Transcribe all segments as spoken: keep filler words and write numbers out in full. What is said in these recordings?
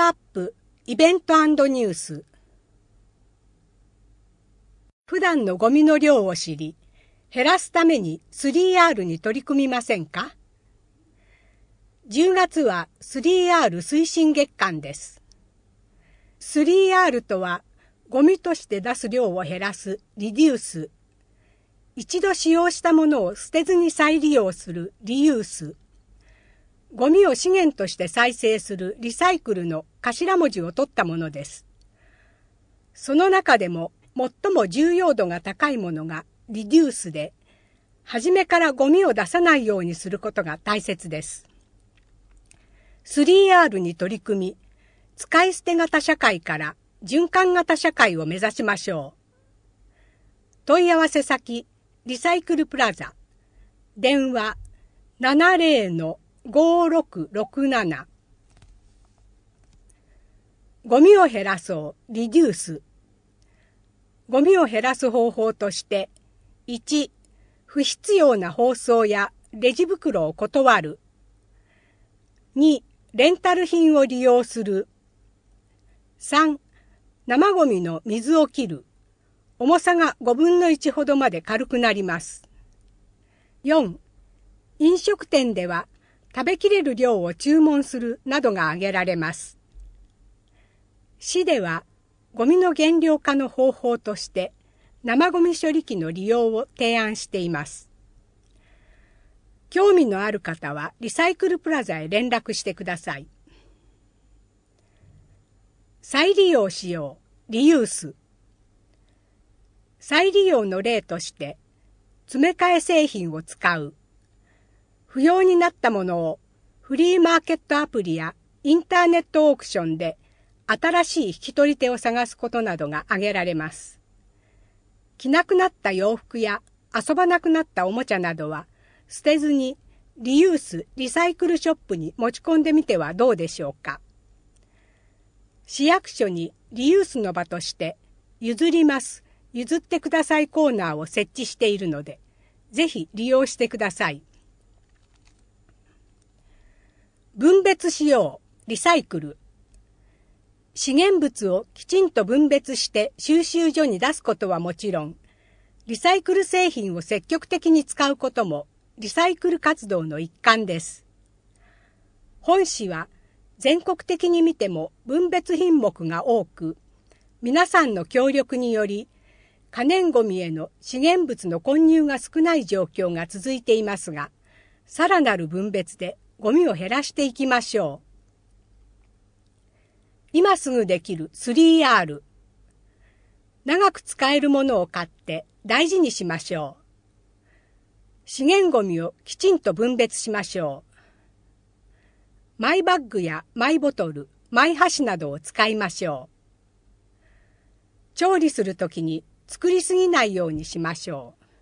アップイベント&ニュース。普段のゴミの量を知り、減らすために スリーアール に取り組みませんか？じゅうがつは スリーアール 推進月間です。スリーアール とは、ゴミとして出す量を減らすリデュース、一度使用したものを捨てずに再利用するリユース、ゴミを資源として再生するリサイクルの頭文字を取ったものです。その中でも最も重要度が高いものがリデュースで、初めからゴミを出さないようにすることが大切です。スリーアール に取り組み、使い捨て型社会から循環型社会を目指しましょう。問い合わせ先、リサイクルプラザ。電話 ななゼロ のごろくろくなな。ゴミを減らそう、リデュース。ゴミを減らす方法として、いち、不必要な包装やレジ袋を断る。に、レンタル品を利用する。さん、生ゴミの水を切る。重さがごぶんのいちほどまで軽くなります。よん、飲食店では食べきれる量を注文するなどが挙げられます。市ではゴミの減量化の方法として生ゴミ処理機の利用を提案しています。興味のある方はリサイクルプラザへ連絡してください。再利用しよう、リユース。再利用の例として、詰め替え製品を使う。不要になったものをフリーマーケットアプリやインターネットオークションで新しい引き取り手を探すことなどが挙げられます。着なくなった洋服や遊ばなくなったおもちゃなどは捨てずにリユース・リサイクルショップに持ち込んでみてはどうでしょうか。市役所にリユースの場として譲ります、譲ってくださいコーナーを設置しているので、ぜひ利用してください。分別しよう、リサイクル。資源物をきちんと分別して収集所に出すことはもちろん、リサイクル製品を積極的に使うこともリサイクル活動の一環です。本市は全国的に見ても分別品目が多く、皆さんの協力により、可燃ごみへの資源物の混入が少ない状況が続いていますが、さらなる分別でゴミを減らしていきましょう。今すぐできる スリーアール。長く使えるものを買って大事にしましょう。資源ゴミをきちんと分別しましょう。マイバッグやマイボトル、マイ箸などを使いましょう。調理するときに作りすぎないようにしましょう。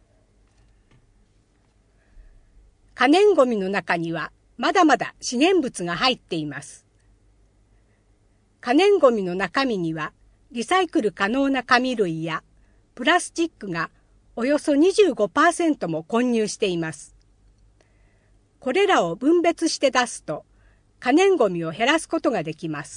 可燃ごみの中にはまだまだ資源物が入っています。可燃ごみの中身にはリサイクル可能な紙類やプラスチックがおよそ にじゅうごパーセント も混入しています。これらを分別して出すと可燃ごみを減らすことができます。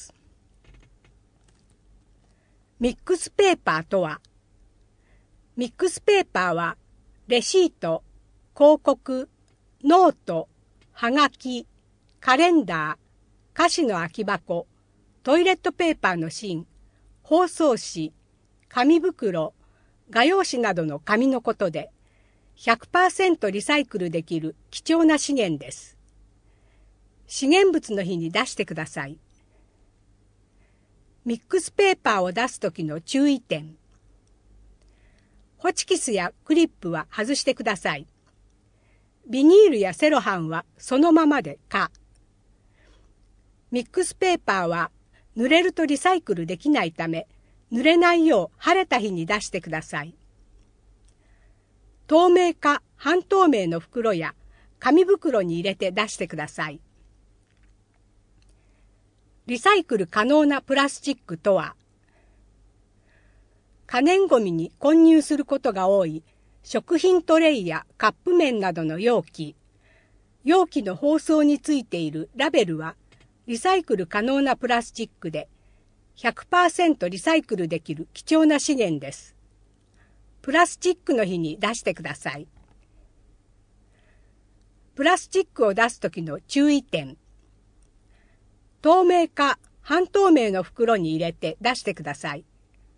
ミックスペーパーとは、ミックスペーパーはレシート、広告、ノート、はがき、カレンダー、菓子の空き箱、トイレットペーパーの芯、包装紙、紙袋、画用紙などの紙のことで ひゃくパーセント リサイクルできる貴重な資源です。資源物の日に出してください。ミックスペーパーを出すときの注意点。ホチキスやクリップは外してください。ビニールやセロハンはそのままで可。ミックスペーパーは濡れるとリサイクルできないため、濡れないよう晴れた日に出してください。透明か半透明の袋や紙袋に入れて出してください。リサイクル可能なプラスチックとは、可燃ごみに混入することが多い食品トレイやカップ麺などの容器、容器の包装についているラベルはリサイクル可能なプラスチックで ひゃくパーセント リサイクルできる貴重な資源です。プラスチックの日に出してください。プラスチックを出すときの注意点。透明か半透明の袋に入れて出してください。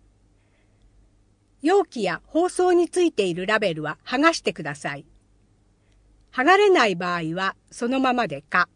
容器や包装についているラベルは剥がしてください。剥がれない場合はそのままで可。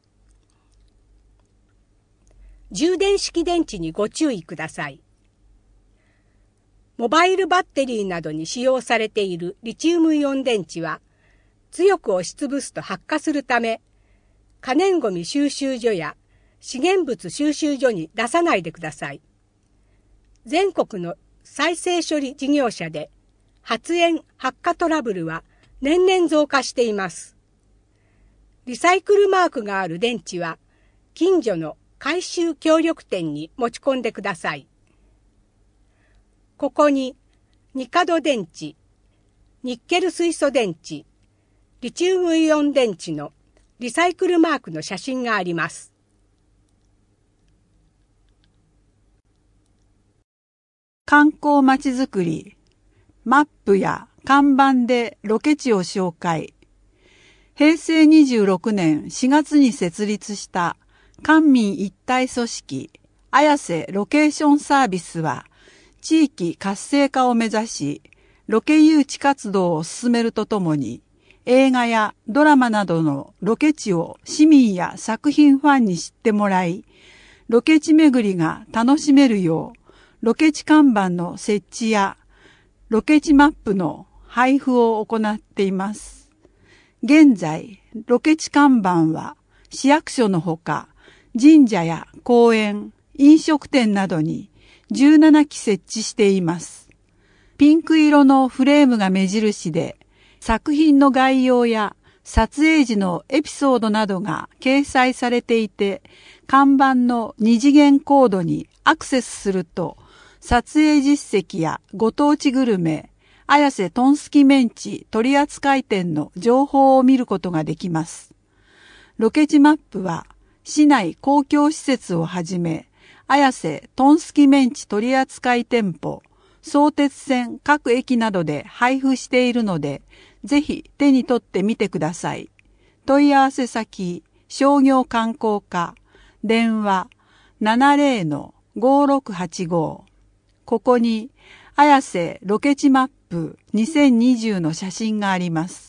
充電式電池にご注意ください。モバイルバッテリーなどに使用されているリチウムイオン電池は強く押しつぶすと発火するため、可燃ごみ収集所や資源物収集所に出さないでください。全国の再生処理事業者で発煙・発火トラブルは年々増加しています。リサイクルマークがある電池は近所の回収協力店に持ち込んでください。ここにニカド電池、ニッケル水素電池、リチウムイオン電池のリサイクルマークの写真があります。 観光まちづくり、マップや看板でロケ地を紹介。へいせいにじゅうろくねんしがつに設立した官民一体組織綾瀬ロケーションサービスは、地域活性化を目指し、ロケ誘致活動を進めるとともに、映画やドラマなどのロケ地を市民や作品ファンに知ってもらい、ロケ地巡りが楽しめるよう、ロケ地看板の設置やロケ地マップの配布を行っています。現在、ロケ地看板は市役所のほか、神社や公園、飲食店などにじゅうななき設置しています。ピンク色のフレームが目印で、作品の概要や撮影時のエピソードなどが掲載されていて、看板の二次元コードにアクセスすると、撮影実績やご当地グルメ、綾瀬トンスキメンチ取扱店の情報を見ることができます。ロケ地マップは、市内公共施設をはじめ、綾瀬トンスキメンチ取扱店舗、相鉄線各駅などで配布しているので、ぜひ手に取ってみてください。問い合わせ先、商業観光課、電話 ななぜろのごろくはちご。ここに、綾瀬ロケ地マップにせんにじゅうの写真があります。